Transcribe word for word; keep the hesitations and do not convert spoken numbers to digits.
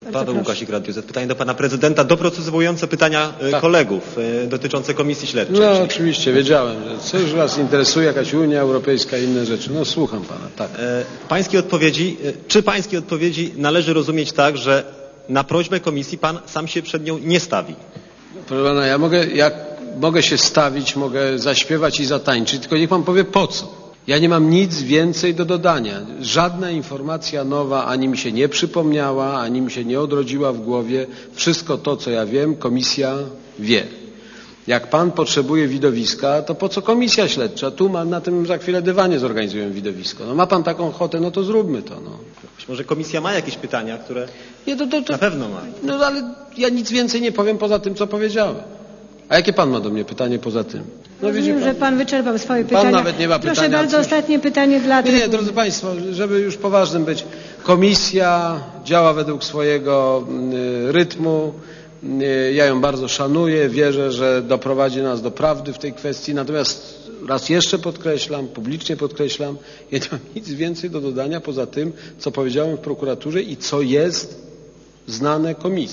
Paweł Łukasik, Radio Z. Pytanie do pana prezydenta, doprecyzowujące pytania tak. kolegów y, dotyczące komisji śledczej. No oczywiście, wiedziałem, że coś was interesuje, jakaś Unia Europejska i inne rzeczy. No słucham pana, tak. E, pańskie odpowiedzi, e, czy pańskie odpowiedzi należy rozumieć tak, że na prośbę komisji pan sam się przed nią nie stawi? Proszę pana, ja mogę, jak mogę się stawić, mogę zaśpiewać i zatańczyć, tylko niech pan powie po co. Ja nie mam nic więcej do dodania. Żadna informacja nowa ani mi się nie przypomniała, ani mi się nie odrodziła w głowie. Wszystko to, co ja wiem, komisja wie. Jak pan potrzebuje widowiska, to po co komisja śledcza? Tu ma, na tym za chwilę dywanie zorganizują widowisko. No ma pan taką ochotę, no to zróbmy to. No. Być może komisja ma jakieś pytania, które nie, to, to, to, na pewno ma. No ale ja nic więcej nie powiem poza tym, co powiedziałem. A jakie pan ma do mnie pytanie poza tym? No Rozumiem, pan, że pan wyczerpał swoje pytania. Pan nawet nie ma pytania. Proszę bardzo, coś... ostatnie pytanie dla... Nie, nie, drodzy państwo, żeby już poważnym być. Komisja działa według swojego y, rytmu. Y, ja ją bardzo szanuję. Wierzę, że doprowadzi nas do prawdy w tej kwestii. Natomiast raz jeszcze podkreślam, publicznie podkreślam, ja nie mam nic więcej do dodania poza tym, co powiedziałem w prokuraturze i co jest znane komisji.